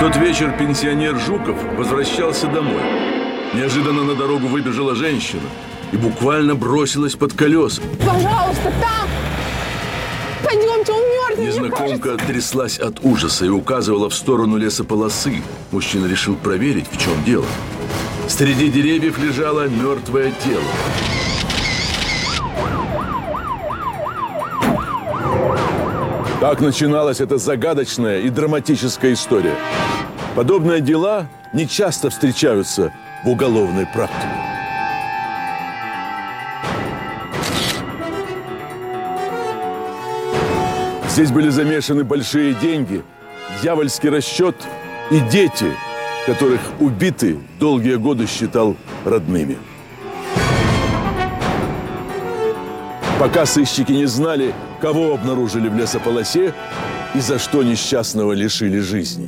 тот вечер пенсионер Жуков возвращался домой. Неожиданно на дорогу выбежала женщина и буквально бросилась под колеса. Пожалуйста, там! Пойдемте, он мертвый. Незнакомка тряслась от ужаса и указывала в сторону лесополосы. Мужчина решил проверить, в чем дело. Среди деревьев лежало мертвое тело. Так начиналась эта загадочная и драматическая история. Подобные дела не часто встречаются в уголовной практике. Здесь были замешаны большие деньги, дьявольский расчет и дети, которых убитый долгие годы считал родными. Пока сыщики не знали, кого обнаружили в лесополосе и за что несчастного лишили жизни.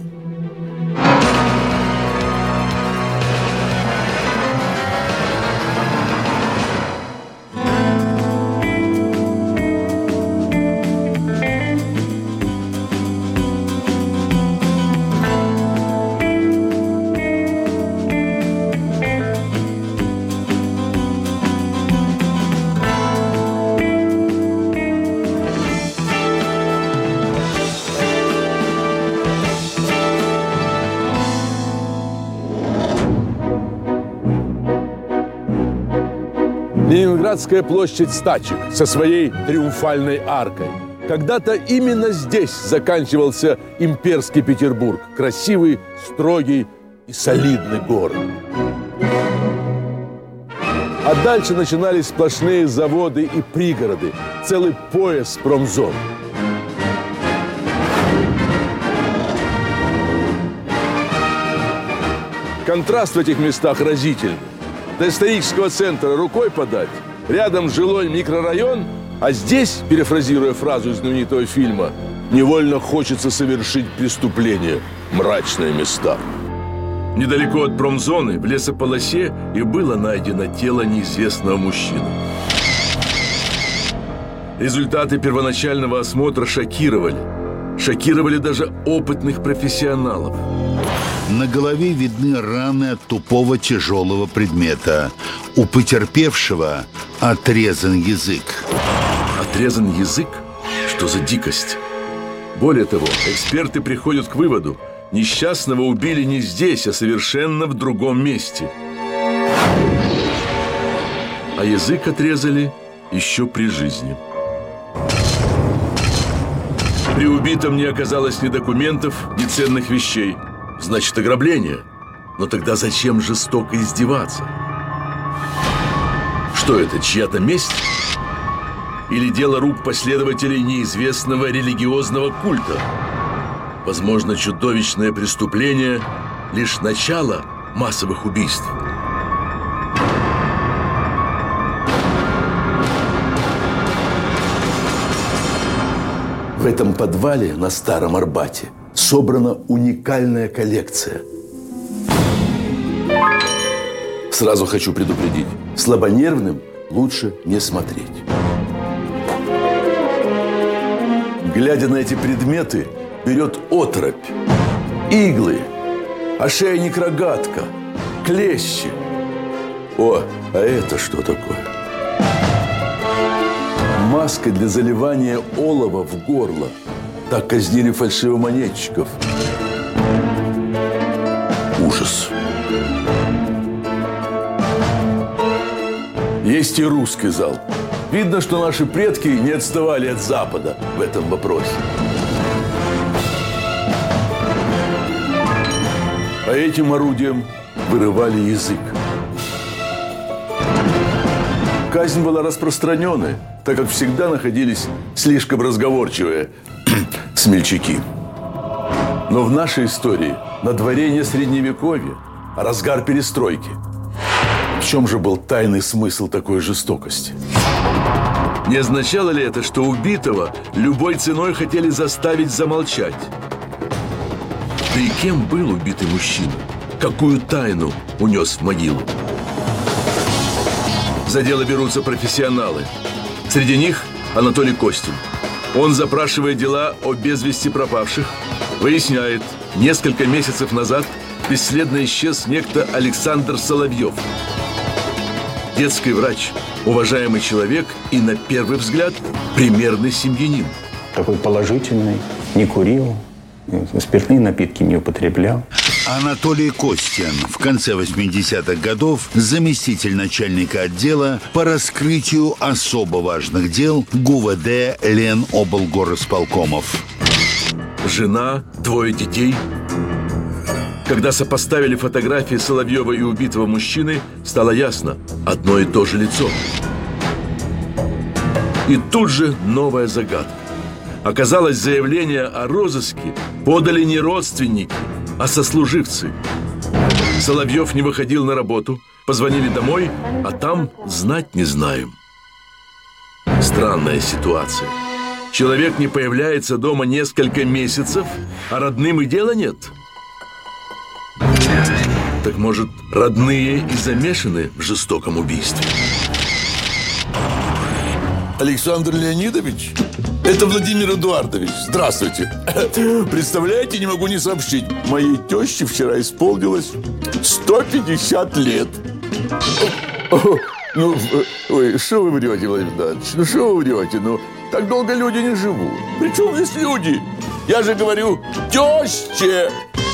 Ленинградская площадь стачек со своей триумфальной аркой. Когда-то именно здесь заканчивался имперский Петербург. Красивый, строгий и солидный город. А дальше начинались сплошные заводы и пригороды. Целый пояс промзон. Контраст в этих местах разительный. До исторического центра рукой подать, рядом жилой микрорайон, а здесь, перефразируя фразу из знаменитого фильма, невольно хочется совершить преступление. Мрачные места. Недалеко от промзоны, в лесополосе, и было найдено тело неизвестного мужчины. Результаты первоначального осмотра шокировали. Шокировали даже опытных профессионалов. На голове видны раны от тупого тяжелого предмета. У потерпевшего отрезан язык. Отрезан язык? Что за дикость? Более того, эксперты приходят к выводу: несчастного убили не здесь, а совершенно в другом месте. А язык отрезали еще при жизни. При убитом не оказалось ни документов, ни ценных вещей. Значит, ограбление. Но тогда зачем жестоко издеваться? Что это, чья-то месть? Или дело рук последователей неизвестного религиозного культа? Возможно, чудовищное преступление – лишь начало массовых убийств. В этом подвале на Старом Арбате собрана уникальная коллекция. Сразу хочу предупредить: слабонервным лучше не смотреть. Глядя на эти предметы, берет оторопь. Иглы, ошейник-рогатка, клещи. О, а это что такое? Маска для заливания олова в горло. Так казнили фальшивомонетчиков. Ужас. Есть и русский зал. Видно, что наши предки не отставали от Запада в этом вопросе. А этим орудием вырывали язык. Казнь была распространенной, так как всегда находились слишком разговорчивые смельчаки. Но в нашей истории на дворе не средневековье, а разгар перестройки. В чем же был тайный смысл такой жестокости? Не означало ли это, что убитого любой ценой хотели заставить замолчать? Да и кем был убитый мужчина? Какую тайну унес в могилу? За дело берутся профессионалы. Среди них Анатолий Костин. Он запрашивает дела о без вести пропавших, выясняет, Несколько месяцев назад бесследно исчез некто Александр Соловьев. Детский врач, уважаемый человек и, на первый взгляд, примерный семьянин. Такой положительный, не курил, спиртные напитки не употреблял. Анатолий Костин, в конце 80-х годов заместитель начальника отдела по раскрытию особо важных дел ГУВД Леноблгорисполкомов. Жена, 2 детей. Когда сопоставили фотографии Соловьева и убитого мужчины, стало ясно – одно и то же лицо. И тут же новая загадка. Оказалось, заявление о розыске подали не родственники, а сослуживцы. Соловьев не выходил на работу, позвонили домой, а там знать не знаем. Странная ситуация. Человек не появляется дома несколько месяцев, а родным и дела нет. Так может, родные и замешаны в жестоком убийстве? Александр Леонидович? Это Владимир Эдуардович. Здравствуйте. Представляете, не могу не сообщить. Моей теще вчера исполнилось 150 лет. Ну, ой, что вы врете, Владимир Эдуардович? Ну, что вы врете? Ну, так долго люди не живут. Причем здесь люди? Я же говорю, теще.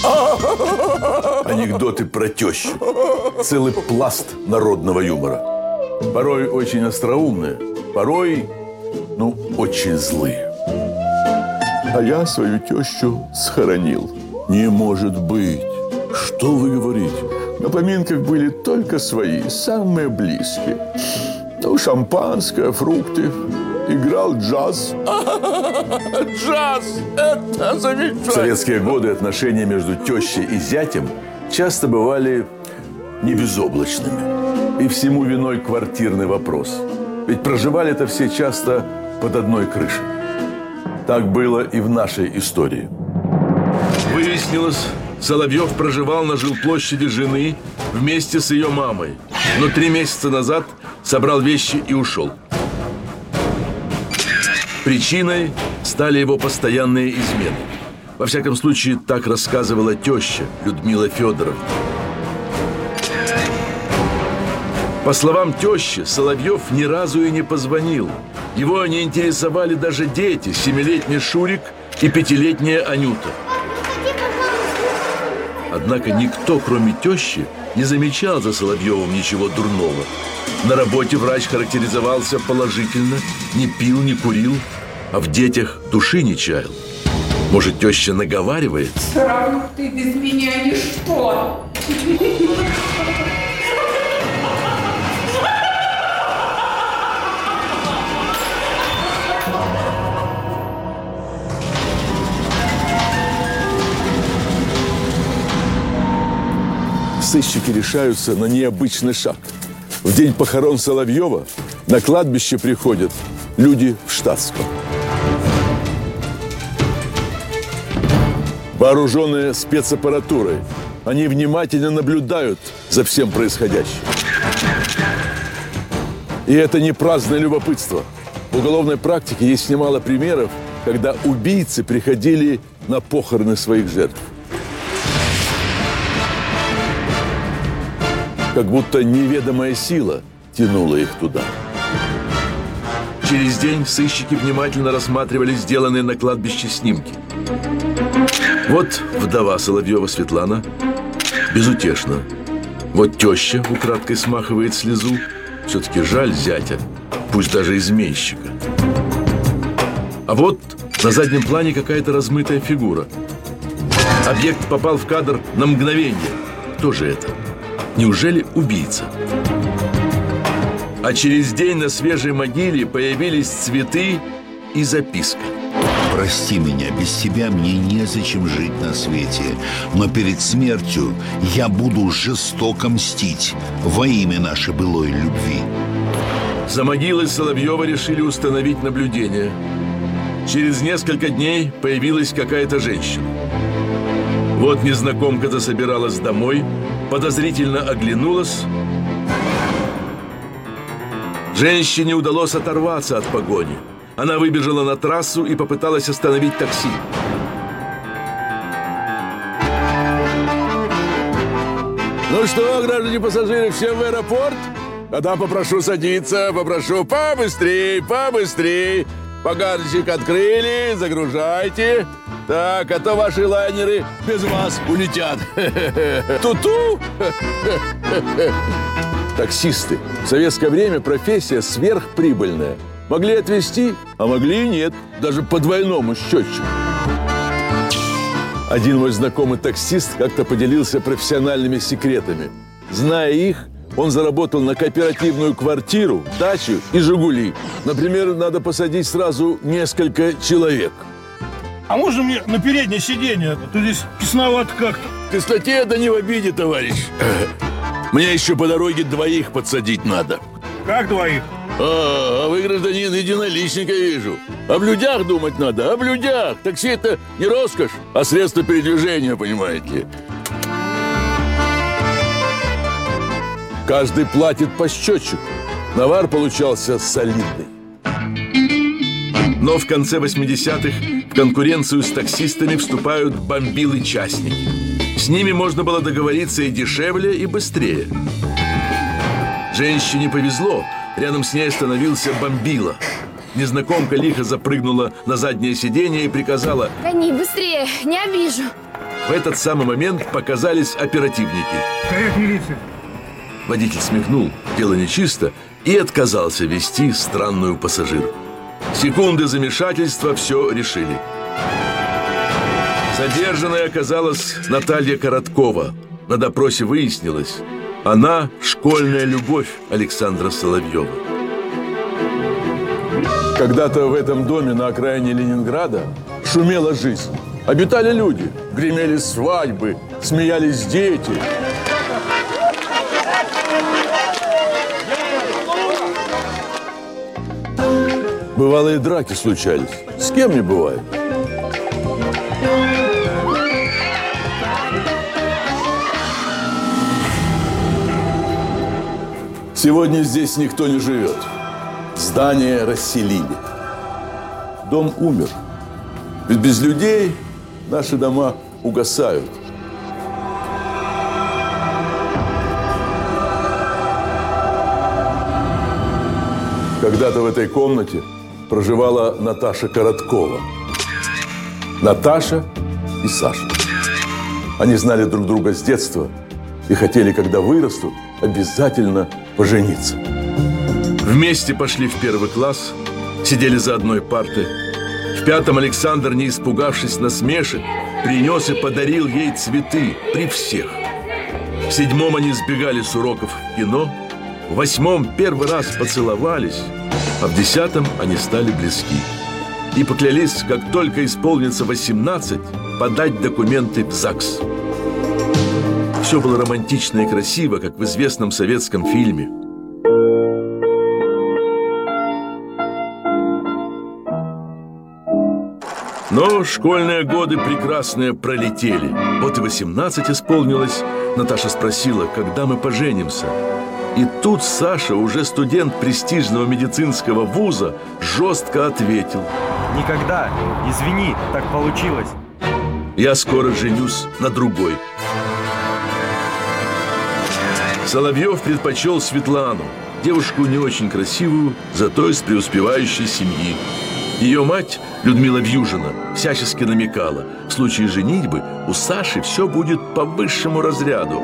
Анекдоты про тещу. Целый пласт народного юмора. Порой очень остроумные, порой, очень злые. А я свою тещу схоронил. Не может быть. Что вы говорите? На поминках были только свои, самые близкие. Шампанское, фрукты. Играл джаз. Джаз! Это замечательно! В советские годы отношения между тещей и зятем часто бывали не безоблачными. И всему виной квартирный вопрос. Ведь проживали-то все часто под одной крышей. Так было и в нашей истории. Выяснилось, Соловьев проживал на жилплощади жены вместе с ее мамой. Но 3 месяца назад собрал вещи и ушел. Причиной стали его постоянные измены. Во всяком случае, так рассказывала теща Людмила Федоровна. По словам тещи, Соловьев ни разу и не позвонил. Его не интересовали даже дети, 7-летний Шурик и 5-летняя Анюта. Однако никто, кроме тещи, не замечал за Соловьевым ничего дурного. На работе врач характеризовался положительно, не пил, не курил, а в детях души не чаял. Может, теща наговаривает? Все равно ты без меня ничто. Сыщики решаются на необычный шаг. В день похорон Соловьева на кладбище приходят люди в штатском. Вооруженные спецаппаратурой, они внимательно наблюдают за всем происходящим. И это не праздное любопытство. В уголовной практике есть немало примеров, когда убийцы приходили на похороны своих жертв. Как будто неведомая сила тянула их туда. Через день сыщики внимательно рассматривали сделанные на кладбище снимки. Вот вдова Соловьева Светлана безутешна. Вот теща украдкой смахивает слезу. Все-таки жаль зятя, пусть даже изменщика. А вот на заднем плане какая-то размытая фигура. Объект попал в кадр на мгновение. Кто же это? Неужели убийца? А через день на свежей могиле появились цветы и записка. Прости меня, без тебя мне незачем жить на свете. Но перед смертью я буду жестоко мстить во имя нашей былой любви. За могилой Соловьева решили установить наблюдение. Через несколько дней появилась какая-то женщина. Вот незнакомка засобиралась домой, подозрительно оглянулась. Женщине удалось оторваться от погони. Она выбежала на трассу и попыталась остановить такси. Ну что, граждане пассажиры, все в аэропорт? Тогда попрошу садиться, попрошу побыстрей. Багажник открыли, загружайте. Так, а то ваши лайнеры без вас улетят. Ту-ту! Таксисты. В советское время профессия сверхприбыльная. Могли отвезти, а могли и нет. Даже по двойному счетчику. Один мой знакомый таксист как-то поделился профессиональными секретами. Зная их, он заработал на кооперативную квартиру, дачу и «Жигули». Например, надо посадить сразу несколько человек. А можно мне на переднее сиденье? А то здесь тесновато как-то. В кислоте это не в обиде, товарищ. Мне еще по дороге двоих подсадить надо. Как двоих? А вы, гражданин, единоличника вижу. Об людях думать надо, об людях. Такси это не роскошь, а средство передвижения, понимаете. Каждый платит по счетчику. Навар получался солидный. Но в конце 80-х в конкуренцию с таксистами вступают бомбилы-частники. С ними можно было договориться и дешевле, и быстрее. Женщине повезло. Рядом с ней остановился бомбила. Незнакомка лихо запрыгнула на заднее сиденье и приказала: «Гони быстрее, не обижу». В этот самый момент показались оперативники. Стоять, милиция. Водитель смехнул, дело нечисто, и отказался везти странную пассажиру. Секунды замешательства все решили. Задержанной оказалась Наталья Короткова. На допросе выяснилось, она школьная любовь Александра Соловьева. Когда-то в этом доме на окраине Ленинграда шумела жизнь. Обитали люди, гремели свадьбы, смеялись дети. Бывалые драки случались. С кем не бывает. Сегодня здесь никто не живет. Здание расселили. Дом умер. Ведь без людей наши дома угасают. Когда-то в этой комнате проживала Наташа Короткова. Наташа и Саша. Они знали друг друга с детства и хотели, когда вырастут, обязательно пожениться. Вместе пошли в первый класс, сидели за одной партой. В пятом Александр, не испугавшись насмешек, принес и подарил ей цветы при всех. В седьмом они сбегали с уроков в кино. В восьмом первый раз поцеловались, а в 10 они стали близки. И поклялись, как только исполнится 18, подать документы в ЗАГС. Все было романтично и красиво, как в известном советском фильме. Но школьные годы прекрасные пролетели. Вот и 18 исполнилось. Наташа спросила, когда мы поженимся. И тут Саша, уже студент престижного медицинского вуза, жестко ответил: никогда, извини, так получилось. Я скоро женюсь на другой. Соловьев предпочел Светлану, девушку не очень красивую, зато из преуспевающей семьи. Ее мать, Людмила Вьюжина, всячески намекала: в случае женитьбы у Саши все будет по высшему разряду.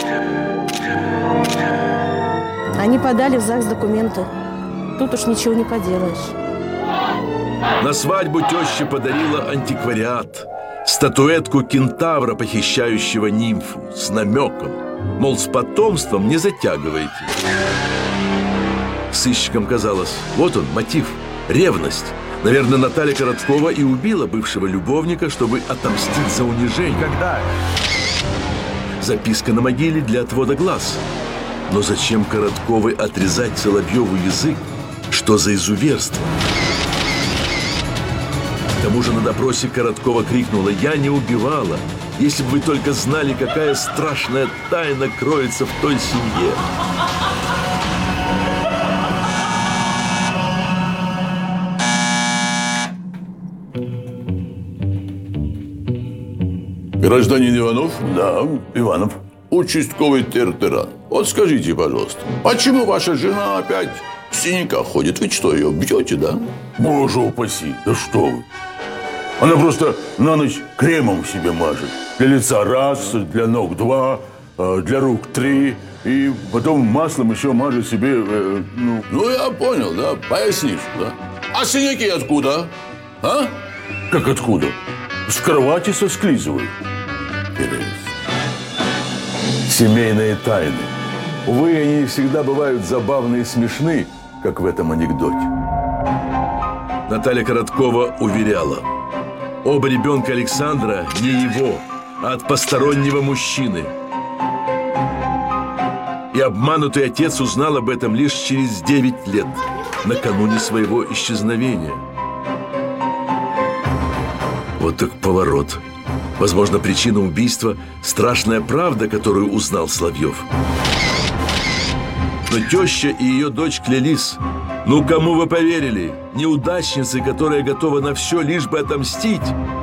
Они подали в ЗАГС документы. Тут уж ничего не поделаешь. На свадьбу теща подарила антиквариат. Статуэтку кентавра, похищающего нимфу, с намеком. Мол, с потомством не затягивайте. Сыщикам казалось, вот он, мотив, ревность. Наверное, Наталья Короткова и убила бывшего любовника, чтобы отомстить за унижение. Когда? Записка на могиле для отвода глаз. Но зачем Коротковой отрезать Соловьеву язык? Что за изуверство? К тому же на допросе Короткова крикнула: «Я не убивала! Если бы вы только знали, какая страшная тайна кроется в той семье!» Гражданин Иванов? Да, Иванов. участковый тертыран, вот скажите, пожалуйста, почему ваша жена опять в синяках ходит? Вы что, ее бьете, да? Боже упаси, да что вы. Она просто на ночь кремом себе мажет. Для лица раз, для ног 2, для рук 3. И потом маслом еще мажет себе, Ну, я понял, да, пояснишь, да? А синяки откуда, а? Как откуда? С кровати сосклизывают. Интересно. Семейные тайны. Увы, они всегда бывают забавны и смешны, как в этом анекдоте. Наталья Короткова уверяла: оба ребенка Александра не его, а от постороннего мужчины. И обманутый отец узнал об этом лишь через 9 лет, накануне своего исчезновения. Вот так поворот. Возможно, причина убийства – страшная правда, которую узнал Соловьев. Но теща и ее дочь клялись: ну, кому вы поверили? Неудачнице, которая готова на все, лишь бы отомстить.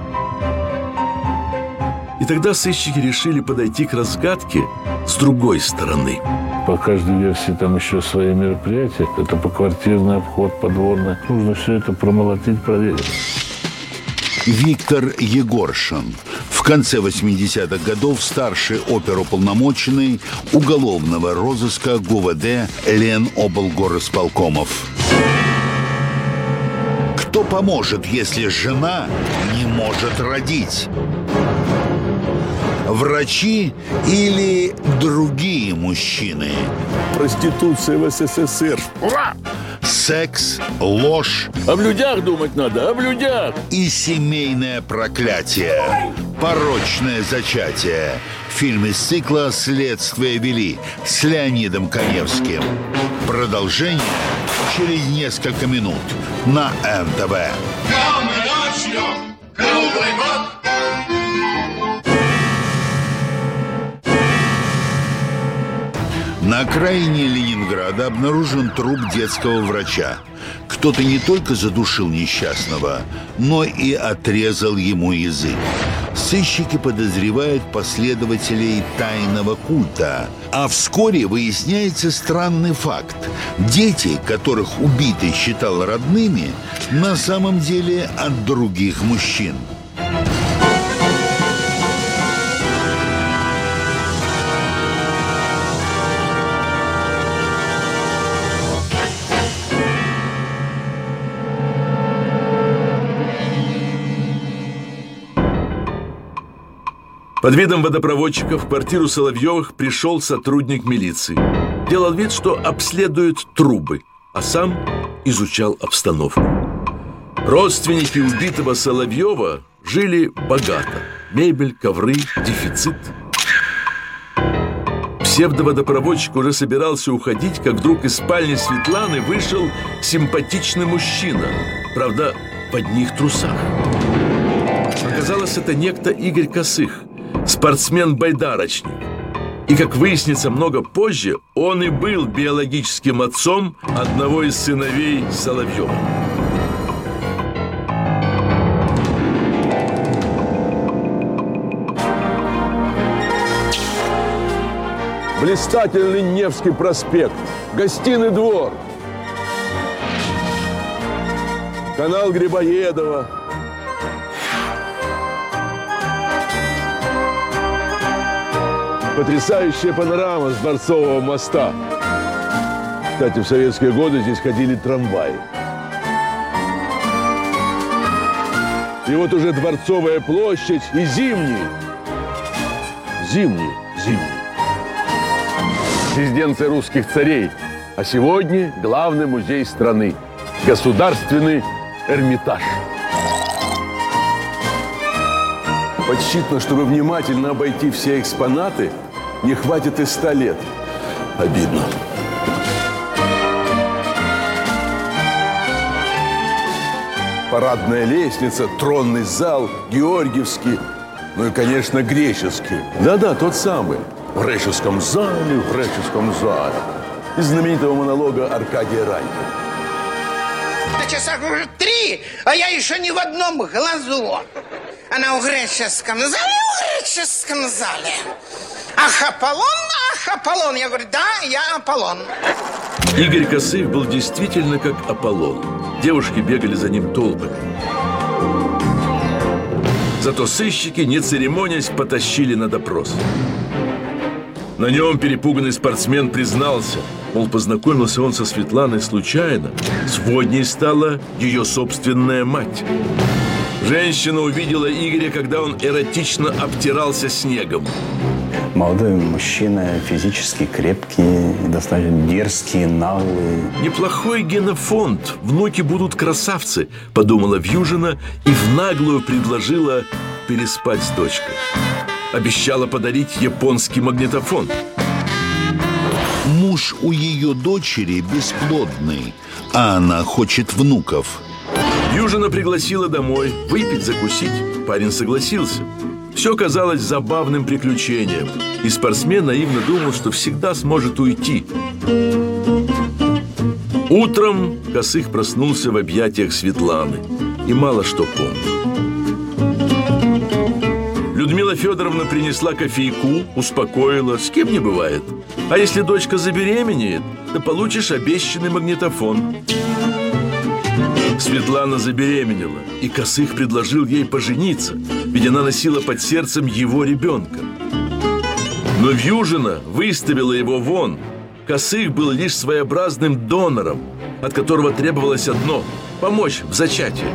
И тогда сыщики решили подойти к разгадке с другой стороны. По каждой версии там еще свои мероприятия. Это поквартирный обход, подворный. Нужно все это промолотить, проверить. Виктор Егоршин. В конце 80-х годов старший оперуполномоченный уголовного розыска ГУВД Леноблгорисполкомов. Кто поможет, если жена не может родить? Врачи или другие мужчины? Проституция в СССР. Ура! Секс, ложь. Об людях думать надо, об людях. И семейное проклятие. Порочное зачатие. Фильм из цикла «Следствие вели» с Леонидом Каневским. Продолжение через несколько минут на НТВ. Круглый год. На окраине Ленинграда обнаружен труп детского врача. Кто-то не только задушил несчастного, но и отрезал ему язык. Сыщики подозревают последователей тайного культа. А вскоре выясняется странный факт. Дети, которых убитый считал родными, на самом деле от других мужчин. Под видом водопроводчика в квартиру Соловьевых пришел сотрудник милиции. Делал вид, что обследует трубы, а сам изучал обстановку. Родственники убитого Соловьева жили богато. Мебель, ковры, дефицит. Псевдоводопроводчик уже собирался уходить, как вдруг из спальни Светланы вышел симпатичный мужчина. Правда, в одних трусах. Оказалось, это некто Игорь Косых, спортсмен-байдарочник. И, как выяснится много позже, он и был биологическим отцом одного из сыновей Соловьева. Блистательный Невский проспект, Гостиный двор, канал Грибоедова. Потрясающая панорама с Дворцового моста. Кстати, в советские годы здесь ходили трамваи. И вот уже Дворцовая площадь и Зимний. Зимний. Резиденция русских царей. А сегодня главный музей страны. Государственный Эрмитаж. Подсчитано, чтобы внимательно обойти все экспонаты, не хватит и 100 лет. Обидно. Парадная лестница, тронный зал, Георгиевский, ну и, конечно, греческий. Да-да, тот самый. В греческом зале, в греческом зале. Из знаменитого монолога Аркадия Райкина. На часах уже 3, а я еще ни в одном глазу. Она в греческом зале, Ах, Аполлон. Я говорю, да, я Аполлон. Игорь Косых был действительно как Аполлон. Девушки бегали за ним толпами. Зато сыщики, не церемонясь, потащили на допрос. На нем перепуганный спортсмен признался, мол, познакомился он со Светланой случайно. Сводней стала ее собственная мать. Женщина увидела Игоря, когда он эротично обтирался снегом. Молодой мужчина, физически крепкий, достаточно дерзкий, наглый. Неплохой генофонд. Внуки будут красавцы, подумала Вьюжина и в наглую предложила переспать с дочкой. Обещала подарить японский магнитофон. Муж у ее дочери бесплодный, а она хочет внуков. Вьюжина пригласила домой выпить, закусить. Парень согласился. Все казалось забавным приключением, и спортсмен наивно думал, что всегда сможет уйти. Утром Косых проснулся в объятиях Светланы и мало что помнил. Людмила Федоровна принесла кофейку, успокоила, с кем не бывает. А если дочка забеременеет, то получишь обещанный магнитофон. Светлана забеременела, и Косых предложил ей пожениться, ведь она носила под сердцем его ребенка. Но Вьюжина выставила его вон. Косых был лишь своеобразным донором, от которого требовалось одно – помочь в зачатии.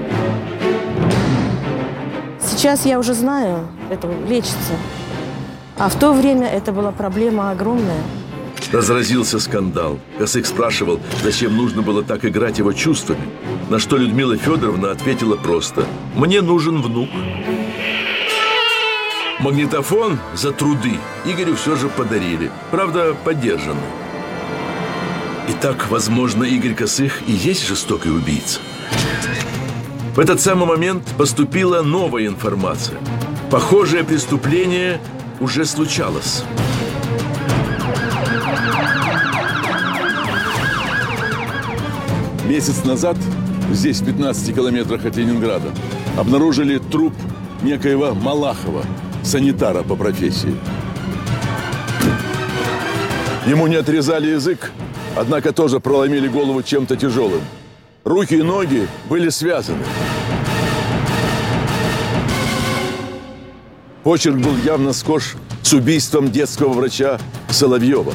Сейчас я уже знаю, это лечится. А в то время это была проблема огромная. Разразился скандал. Косых спрашивал, зачем нужно было так играть его чувствами. На что Людмила Федоровна ответила просто: «Мне нужен внук». Магнитофон за труды Игорю все же подарили. Правда, подержанный. Итак, возможно, Игорь Косых и есть жестокий убийца. В этот самый момент поступила новая информация. Похожее преступление уже случалось. Месяц назад здесь, в 15 километрах от Ленинграда, обнаружили труп некоего Малахова, санитара по профессии. Ему не отрезали язык, однако тоже проломили голову чем-то тяжелым. Руки и ноги были связаны. Почерк был явно схож с убийством детского врача Соловьева.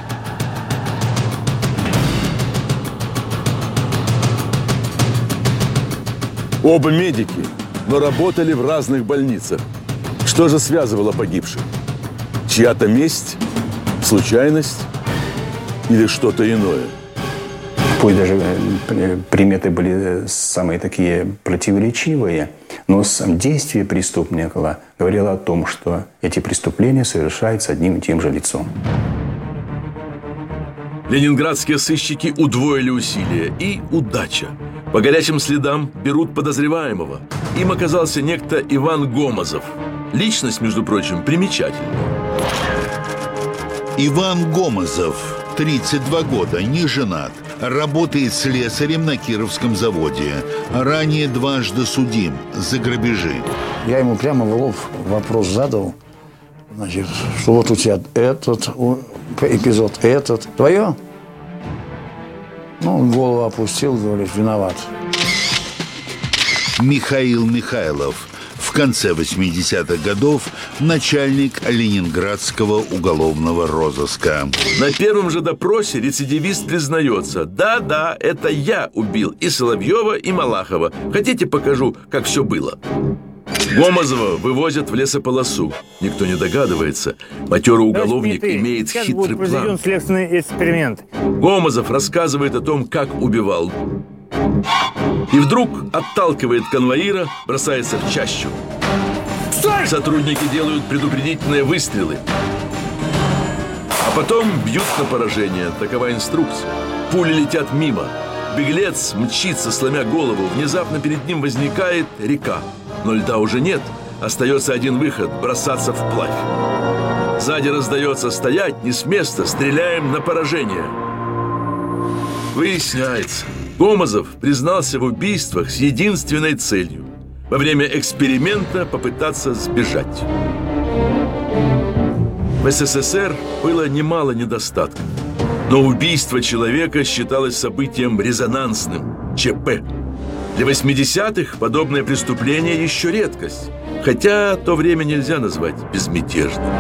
Оба медики, но работали в разных больницах. Что же связывало погибших? Чья-то месть, случайность или что-то иное? Пусть даже приметы были самые такие противоречивые, но сам действие преступника говорило о том, что эти преступления совершаются одним и тем же лицом. Ленинградские сыщики удвоили усилия, и удача. По горячим следам берут подозреваемого. Им оказался некто Иван Гомозов. Личность, между прочим, примечательная. Иван Гомозов, 32 года, не женат. Работает слесарем на Кировском заводе. Ранее дважды судим за грабежи. Я ему прямо в лоб вопрос задал. Значит, что вот у тебя этот эпизод, этот. Твое? Ну, он голову опустил, говорит, виноват. Михаил Михайлов. В конце 80-х годов начальник Ленинградского уголовного розыска. На первом же допросе рецидивист признается: да, это я убил и Соловьева, и Малахова. Хотите, покажу, как все было? Гомозова вывозят в лесополосу. Никто не догадывается. Матерый уголовник имеет хитрый план. Следственный эксперимент. Гомозов рассказывает о том, как убивал. И вдруг отталкивает конвоира, бросается в чащу. Стой! Сотрудники делают предупредительные выстрелы. А потом бьют на поражение. Такова инструкция. Пули летят мимо. Беглец мчится, сломя голову. Внезапно перед ним возникает река. Но льда уже нет. Остается один выход – бросаться вплавь. Сзади раздается: стоять, не с места, стреляем на поражение. Выясняется, Гомозов признался в убийствах с единственной целью – во время эксперимента попытаться сбежать. В СССР было немало недостатков, но убийство человека считалось событием резонансным, ЧП. Для 80-х подобное преступление еще редкость, хотя то время нельзя назвать безмятежным.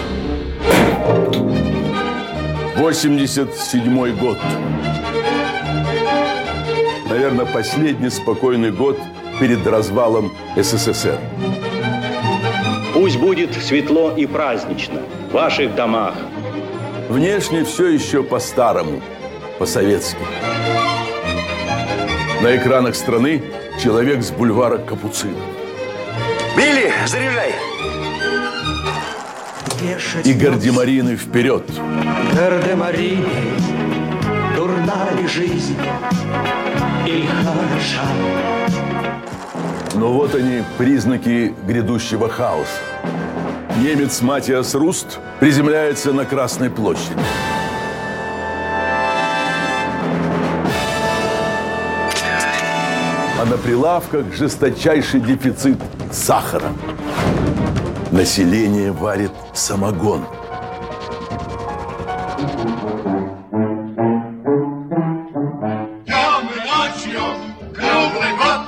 87-й год. Наверное, последний спокойный год перед развалом СССР. Пусть будет светло и празднично в ваших домах. Внешне все еще по-старому, по-советски. На экранах страны человек с бульвара Капуцинов. Билли, заряжай! И гардемарины вперед. Гардемарины, дурна ли жизнь или хороша? Но вот они, признаки грядущего хаоса. Немец Матиас Руст приземляется на Красной площади. А на прилавках жесточайший дефицит сахара. Население варит самогон. Темной ночью, круглый год.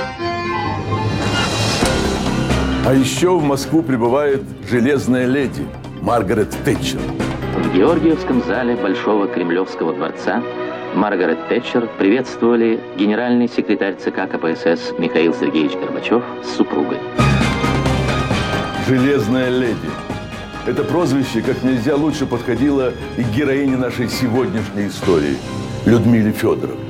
А еще в Москву прибывает железная леди Маргарет Тэтчер. В Георгиевском зале Большого Кремлевского дворца Маргарет Тэтчер приветствовали генеральный секретарь ЦК КПСС Михаил Сергеевич Горбачев с супругой. Железная леди. Это прозвище как нельзя лучше подходило и к героине нашей сегодняшней истории Людмиле Федоровне.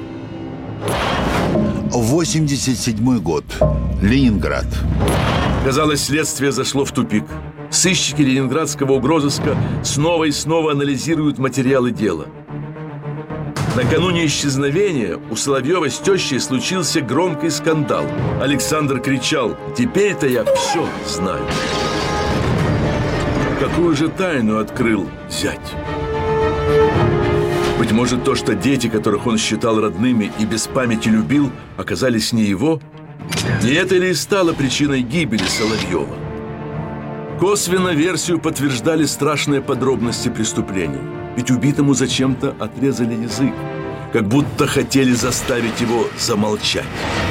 87-й год. Ленинград. Казалось, следствие зашло в тупик. Сыщики ленинградского угрозыска снова и снова анализируют материалы дела. Накануне исчезновения у Соловьева с тещей случился громкий скандал. Александр кричал: «Теперь-то я все знаю». Какую же тайну открыл зять? Быть может, то, что дети, которых он считал родными и без памяти любил, оказались не его? Не это ли и стало причиной гибели Соловьева? Косвенно версию подтверждали страшные подробности преступления. Ведь убитому зачем-то отрезали язык, как будто хотели заставить его замолчать.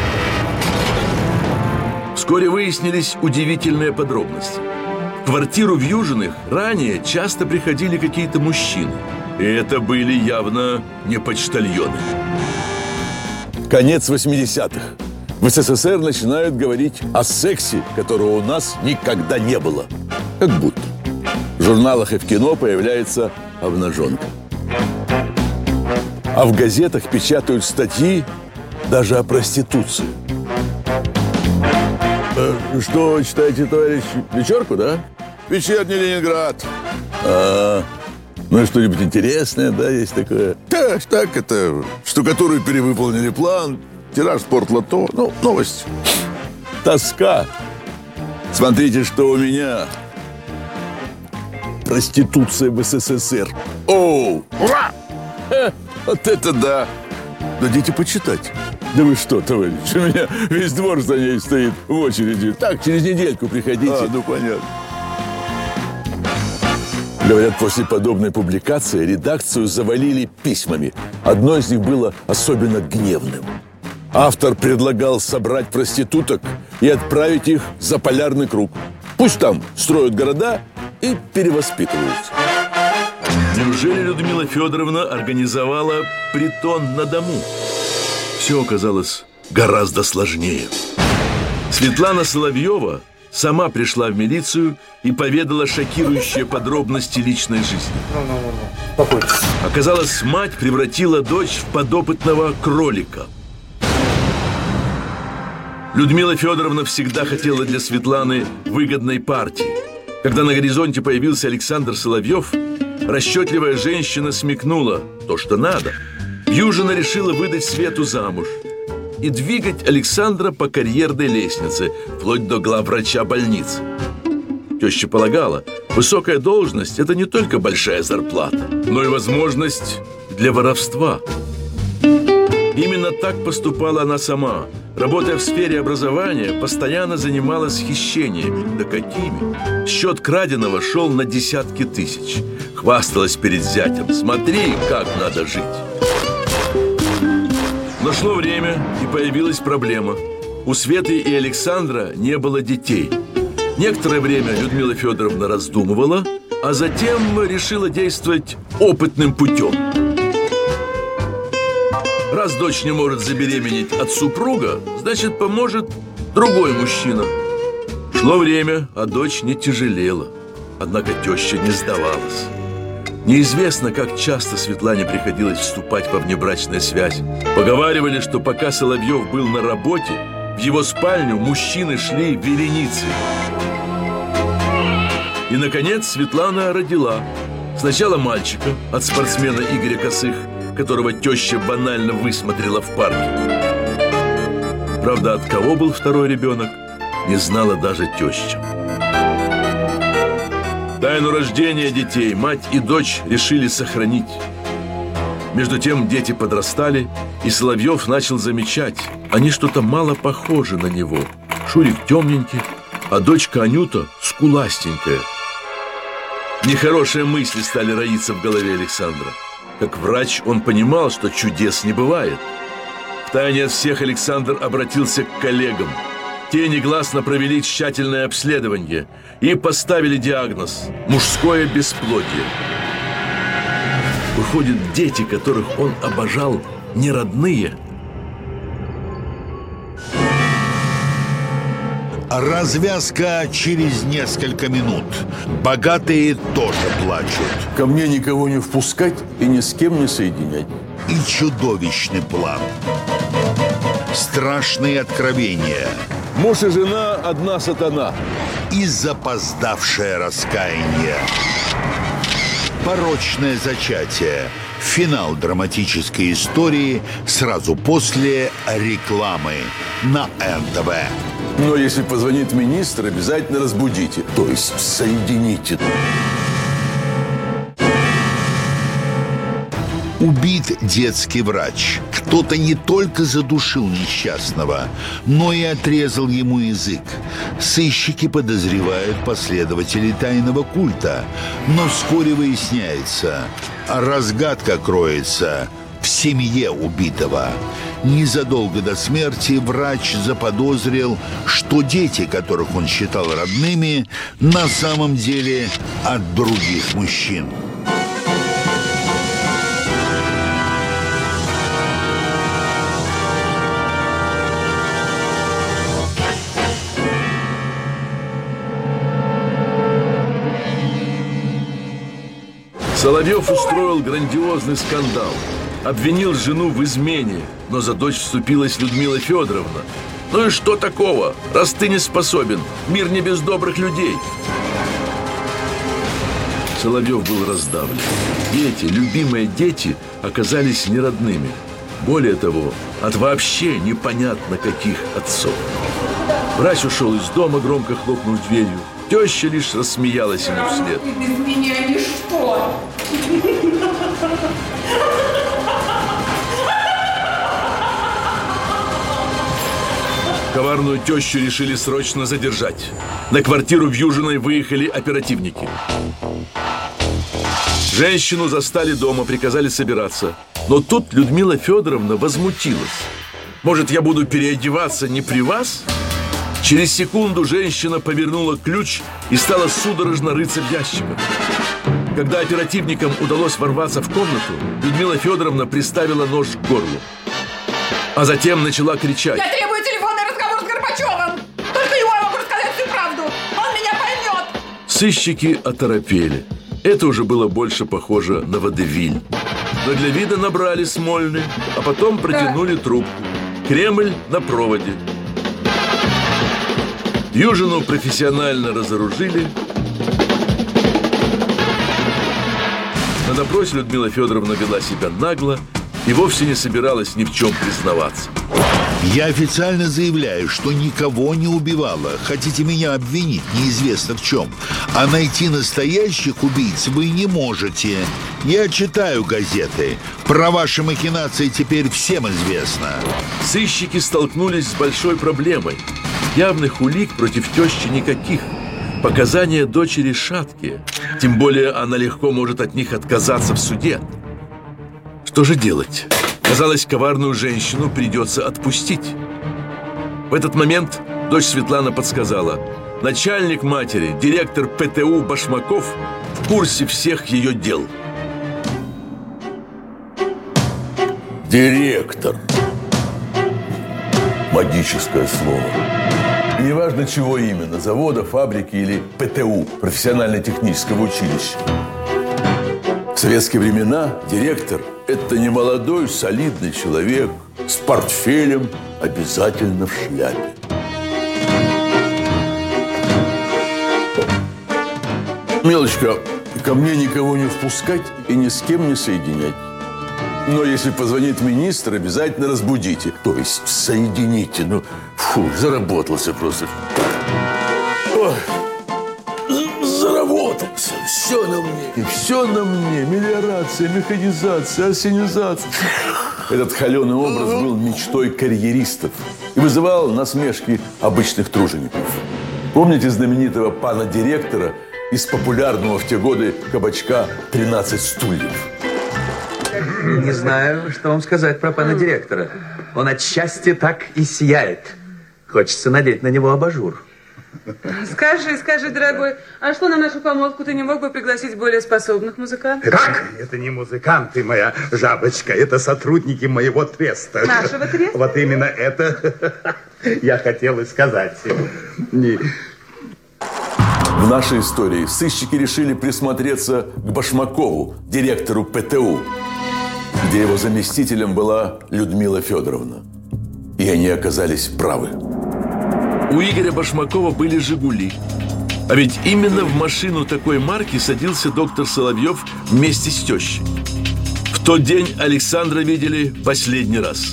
Вскоре выяснились удивительные подробности. В квартиру Вьюжиных ранее часто приходили какие-то мужчины. И это были явно не почтальоны. Конец 80-х. В СССР начинают говорить о сексе, которого у нас никогда не было. Как будто. В журналах и в кино появляется обнаженка. А в газетах печатают статьи даже о проституции. Что читаете, товарищ? Вечерку, да? Вечерний Ленинград. Ну и что-нибудь интересное, да, есть такое? Да, так, это штукатуры перевыполнили план, тираж спортлото, ну, новость. Тоска. Смотрите, что у меня. Проституция в СССР. Оу! Ура! Вот это да! Дадите почитать. Да вы что, товарищ, у меня весь двор за ней стоит в очереди. Так, через недельку приходите. Ну понятно. Говорят, после подобной публикации редакцию завалили письмами. Одно из них было особенно гневным. Автор предлагал собрать проституток и отправить их за полярный круг. Пусть там строят города и перевоспитываются. Неужели Людмила Федоровна организовала притон на дому? Все оказалось гораздо сложнее. Светлана Соловьева сама пришла в милицию и поведала шокирующие подробности личной жизни. Оказалось, мать превратила дочь в подопытного кролика. Людмила Федоровна всегда хотела для Светланы выгодной партии. Когда на горизонте появился Александр Соловьев, расчетливая женщина смекнула то, что надо. Вьюжина решила выдать Свету замуж и двигать Александра по карьерной лестнице, вплоть до главврача больницы. Теща полагала, высокая должность – это не только большая зарплата, но и возможность для воровства. Именно Именно так поступала она сама. Работая в сфере образования, постоянно занималась хищениями. Да какими? Счет краденого шел на десятки тысяч. Хвасталась перед зятем. Смотри, как надо жить. Но шло время, и появилась проблема. У Светы и Александра не было детей. Некоторое время Людмила Федоровна раздумывала, а затем решила действовать опытным путем. Раз дочь не может забеременеть от супруга, значит, поможет другой мужчина. Шло время, а дочь не тяжелела. Однако теща не сдавалась. Неизвестно, как часто Светлане приходилось вступать во внебрачную связь. Поговаривали, что пока Соловьев был на работе, в его спальню мужчины шли вереницей. И, наконец, Светлана родила. Сначала мальчика от спортсмена Игоря Косых, которого теща банально высмотрела в парке. Правда, от кого был второй ребенок, не знала даже теща. Тайну рождения детей мать и дочь решили сохранить. Между тем дети подрастали, и Соловьев начал замечать, они что-то мало похожи на него. Шурик темненький, а дочка Анюта скуластенькая. Нехорошие мысли стали роиться в голове Александра. Как врач он понимал, что чудес не бывает. Втайне от всех Александр обратился к коллегам. Те негласно провели тщательное обследование и поставили диагноз – мужское бесплодие. Выходит, дети, которых он обожал, не родные. Развязка через несколько минут. Богатые тоже плачут. Ко мне никого не впускать и ни с кем не соединять. И чудовищный план. Страшные откровения. Муж и жена – одна сатана. И запоздавшее раскаяние. Порочное зачатие. Финал драматической истории сразу после рекламы на НТВ. Но если позвонит министр, обязательно разбудите, то есть соедините. Убит детский врач. Кто-то не только задушил несчастного, но и отрезал ему язык. Сыщики подозревают последователей тайного культа. Но вскоре выясняется, разгадка кроется в семье убитого. Незадолго до смерти врач заподозрил, что дети, которых он считал родными, на самом деле от других мужчин. Соловьев устроил грандиозный скандал. Обвинил жену в измене, но за дочь вступилась Людмила Федоровна. Ну и что такого, раз ты не способен? Мир не без добрых людей. Соловьев был раздавлен. Дети, любимые дети, оказались неродными. Более того, от вообще непонятно каких отцов. Врач ушел из дома, громко хлопнув дверью. Теща лишь рассмеялась ему вслед. Ты без меня ничто. Коварную тещу решили срочно задержать. На квартиру в Южиной выехали оперативники. Женщину застали дома, приказали собираться. Но тут Людмила Федоровна возмутилась. «Может, я буду переодеваться не при вас?» Через секунду женщина повернула ключ и стала судорожно рыться в ящиках. Когда оперативникам удалось ворваться в комнату, Людмила Федоровна приставила нож к горлу. А затем начала кричать. Я требую телефонный разговор с Горбачевым! Только ему я могу рассказать всю правду! Он меня поймет! Сыщики оторопели. Это уже было больше похоже на водевиль. Но для вида набрали Смольный, а потом протянули трубку. Кремль на проводе. Южину профессионально разоружили. На допросе Людмила Федоровна вела себя нагло и вовсе не собиралась ни в чем признаваться. Я официально заявляю, что никого не убивала. Хотите меня обвинить, неизвестно в чем. А найти настоящих убийц вы не можете. Я читаю газеты. Про ваши махинации теперь всем известно. Сыщики столкнулись с большой проблемой. Явных улик против тещи никаких. Показания дочери шаткие. Тем более она легко может от них отказаться в суде. Что же делать? Казалось, коварную женщину придется отпустить. В этот момент дочь Светлана подсказала: начальник матери, директор ПТУ Башмаков, в курсе всех ее дел. Директор. Магическое слово. Неважно, чего именно, завода, фабрики или ПТУ, профессионально-технического училища. В советские времена директор – это не молодой, солидный человек с портфелем, обязательно в шляпе. Мелочка, ко мне никого не впускать и ни с кем не соединять. Но если позвонит министр, обязательно разбудите. То есть соедините. Ну, фу, заработался просто. Ой, заработался. Все на мне. И все на мне. Мелиорация, механизация, осенизация. Этот холеный образ был мечтой карьеристов и вызывал насмешки обычных тружеников. Помните знаменитого пана директора из популярного в те годы кабачка «13 стульев»? Не знаю, что вам сказать про пана директора. Он от счастья так и сияет. Хочется надеть на него абажур. Скажи, дорогой, а что на нашу помолвку ты не мог бы пригласить более способных музыкантов? Как? Это не музыканты, моя жабочка, это сотрудники моего треста. Нашего треста? Вот именно это я хотел и сказать. В нашей истории сыщики решили присмотреться к Башмакову, директору ПТУ, где его заместителем была Людмила Федоровна. И они оказались правы. У Игоря Башмакова были «Жигули». А ведь именно в машину такой марки садился доктор Соловьев вместе с тещей. В тот день Александра видели последний раз.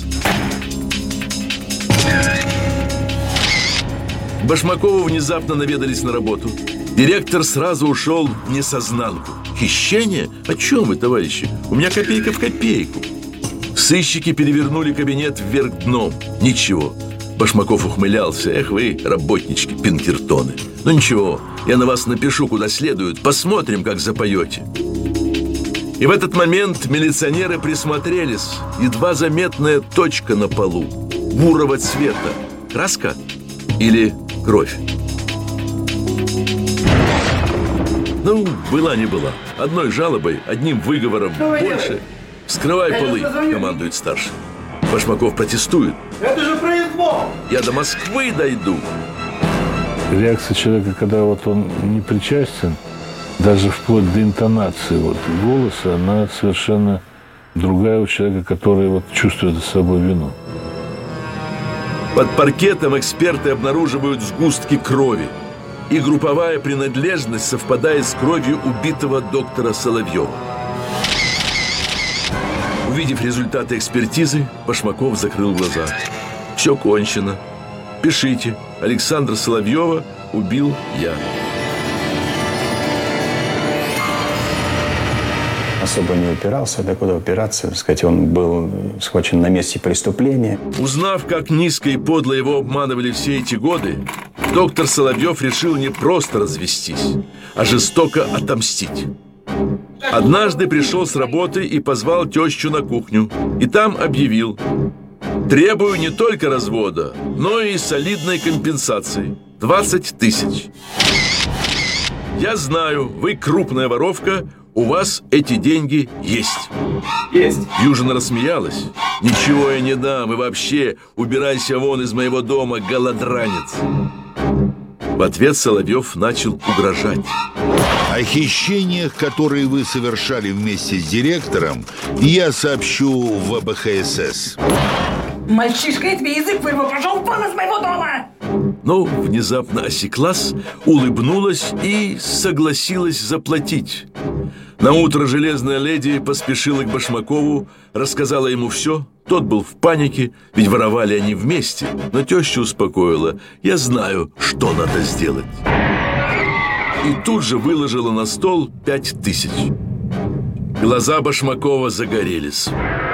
К Башмакову внезапно наведались на работу. Директор сразу ушел в несознанку. Хищение? О чем вы, товарищи? У меня копейка в копейку. Сыщики перевернули кабинет вверх дном. Ничего. Башмаков ухмылялся. Эх вы, работнички Пинкертоны. Ну ничего, я на вас напишу куда следует. Посмотрим, как запоете. И в этот момент милиционеры присмотрелись. Едва заметная точка на полу. Бурого цвета. Краска или кровь? Ну, была не была. Одной жалобой, одним выговором больше. Вскрывай полы, командует старший. Башмаков протестует. Это же произвол! Я до Москвы дойду. Реакция человека, когда вот он не причастен, даже вплоть до интонации вот голоса, она совершенно другая у человека, который вот чувствует за собой вину. Под паркетом эксперты обнаруживают сгустки крови. И групповая принадлежность совпадает с кровью убитого доктора Соловьева. Увидев результаты экспертизы, Башмаков закрыл глаза. Все кончено. Пишите. Александра Соловьева убил я. Особо не упирался, да куда упираться, так сказать, он был схвачен на месте преступления. Узнав, как низко и подло его обманывали все эти годы, доктор Соловьев решил не просто развестись, а жестоко отомстить. Однажды пришел с работы и позвал тещу на кухню. И там объявил: требую не только развода, но и солидной компенсации. 20 тысяч. Я знаю, вы крупная воровка, у вас эти деньги есть. Есть. Южина рассмеялась. Ничего я не дам, и вообще убирайся вон из моего дома, голодранец. В ответ Соловьев начал угрожать. О хищениях, которые вы совершали вместе с директором, я сообщу в АБХСС. Мальчишка, я тебе язык вырву, пошел вон из моего дома! Но внезапно осеклась, улыбнулась и согласилась заплатить. Наутро железная леди поспешила к Башмакову, рассказала ему все. Тот был в панике, ведь воровали они вместе. Но теща успокоила: «Я знаю, что надо сделать». И тут же выложила на стол 5000. Глаза Башмакова загорелись.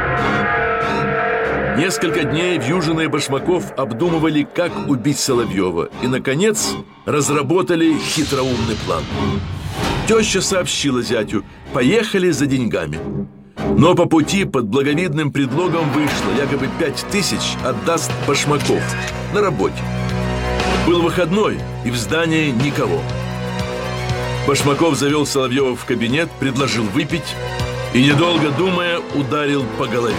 Несколько дней Вьюжина и Башмаков обдумывали, как убить Соловьева. И, наконец, разработали хитроумный план. Теща сообщила зятю: «Поехали за деньгами». Но по пути под благовидным предлогом вышло, якобы 5000 отдаст Башмаков на работе. Был выходной, и в здании никого. Башмаков завел Соловьева в кабинет, предложил выпить и, недолго думая, ударил по голове.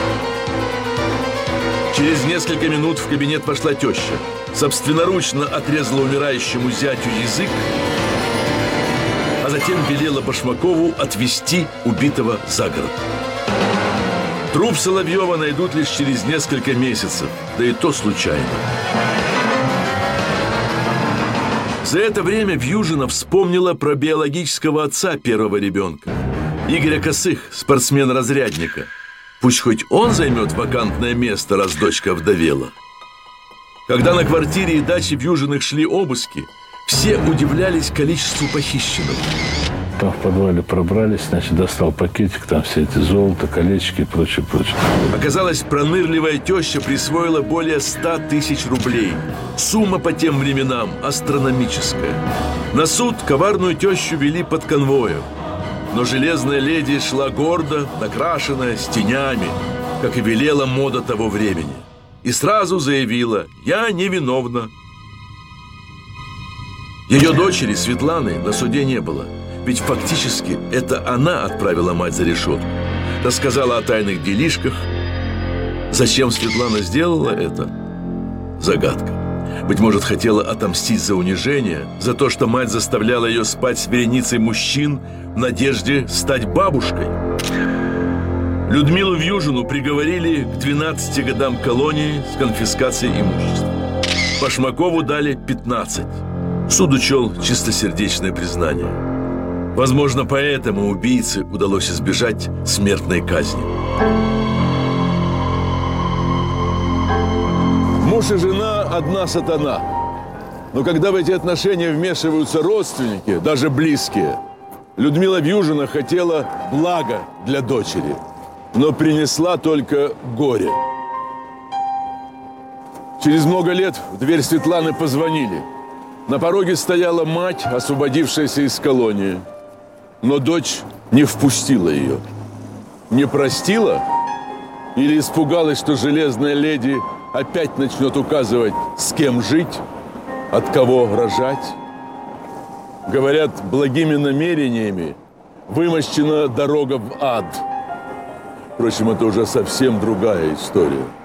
Через несколько минут в кабинет вошла теща, собственноручно отрезала умирающему зятю язык, а затем велела Башмакову отвезти убитого за город. Труп Соловьева найдут лишь через несколько месяцев, да и то случайно. За это время Вьюжина вспомнила про биологического отца первого ребенка, Игоря Косых, спортсмена-разрядника. Пусть хоть он займет вакантное место, раз дочка овдовела. Когда на квартире и даче Вьюжиных шли обыски, все удивлялись количеству похищенного. Там в подвале пробрались, значит, достал пакетик, там все эти золото, колечки и прочее. Оказалось, пронырливая теща присвоила более 100 000 рублей. Сумма по тем временам астрономическая. На суд коварную тещу вели под конвоем. Но железная леди шла гордо, накрашенная, с тенями, как и велела мода того времени. И сразу заявила: «Я невиновна». Ее дочери Светланы на суде не было. Ведь фактически это она отправила мать за решетку. Рассказала о тайных делишках. Зачем Светлана сделала это? Загадка. Быть может, хотела отомстить за унижение, за то, что мать заставляла ее спать с вереницей мужчин в надежде стать бабушкой. Людмилу Вьюжину приговорили к 12 годам колонии с конфискацией имущества. Башмакову дали 15. Суд учел чистосердечное признание. Возможно, поэтому убийце удалось избежать смертной казни. Муж и жена – одна сатана. Но когда в эти отношения вмешиваются родственники, даже близкие, Людмила Вьюжина хотела блага для дочери, но принесла только горе. Через много лет в дверь Светланы позвонили. На пороге стояла мать, освободившаяся из колонии. Но дочь не впустила ее. Не простила? Или испугалась, что железная леди опять начнет указывать, с кем жить, от кого рожать? Говорят, благими намерениями вымощена дорога в ад. Впрочем, это уже совсем другая история.